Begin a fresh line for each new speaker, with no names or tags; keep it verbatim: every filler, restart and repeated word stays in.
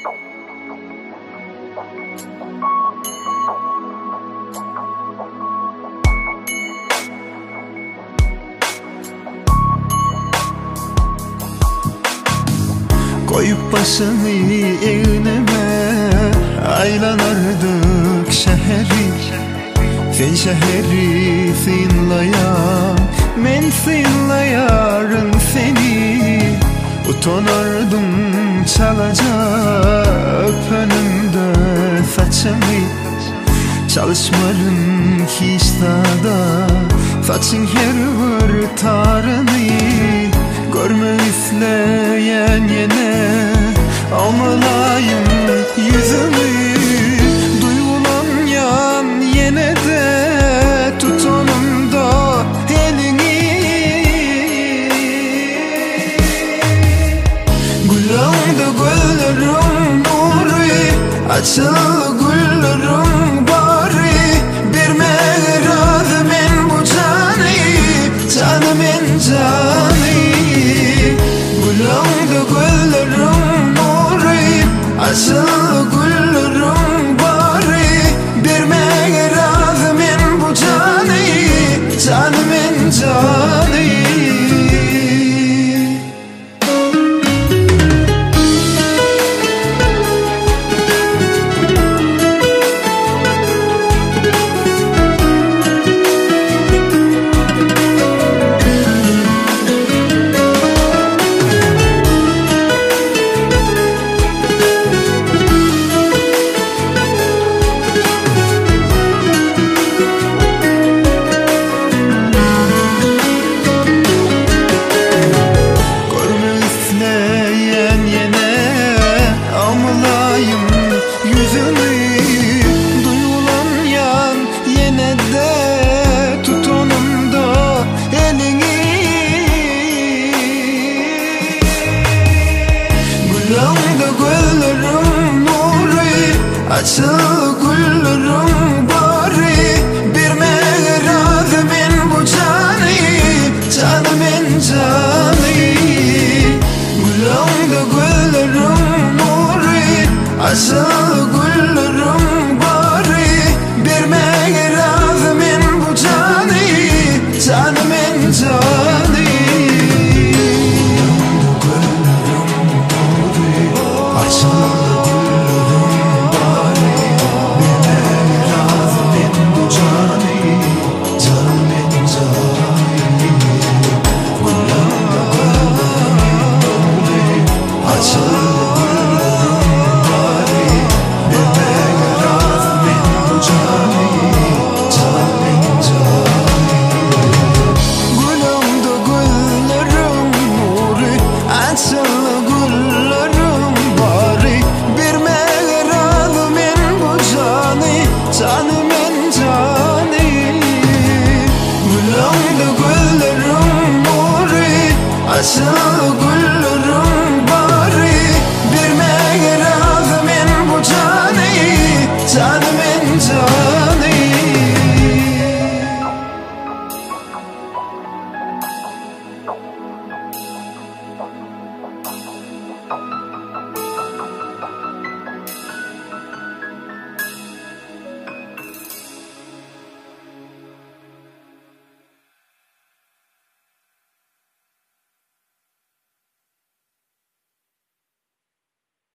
Koyup başını eğneme, aylanardık şehri. Sen şehri sinlayan, men sinlayarım seni. Utanardım çalacak önümde saçımı. Çalışmarım hiç daha, saçın her var tarını. Görme isteyen yine almalayım yüzümü. Duyulan yan yine de tutunum da elini. Gülümde güllerim nuru, açıl güllerim bari. Bir meğradı men bu canı, canımın canı. Gülümde güllerim nuru, açıl güllerim bari. Bir meğradı men bu canı, canımın canı. Gülümde güllerim nuru, açıl güllerim bari. Bir meğradı men bu canı, canımın canı. Gülümde güllerim nuru, açıl güllerim bari. Bir meğradı men bu canı, canımın canı. Canımın canı. Gülümde güllerim nuru, açıl güllerim.